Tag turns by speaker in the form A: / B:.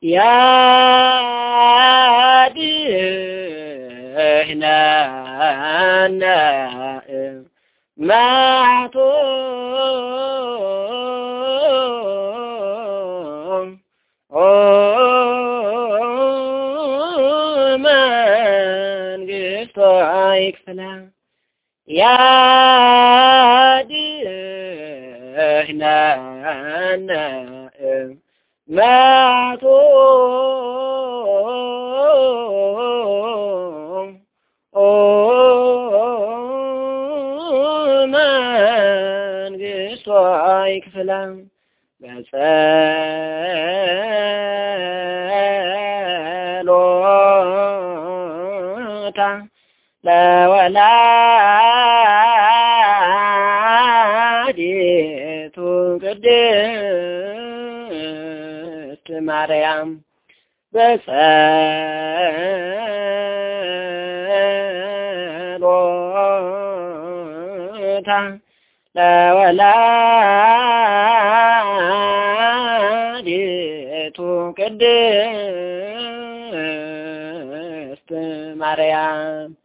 A: ያድኅነነ እምአቶ መንግሥቶ ይክፈላ ያድኅነነ እምአቶ መንግሥቶ ይክፈላ በጸሎታ ለወላዲቱ ቅድስት ማርያም በጸሎታ ለወላዲቱ ቅድስት ማርያም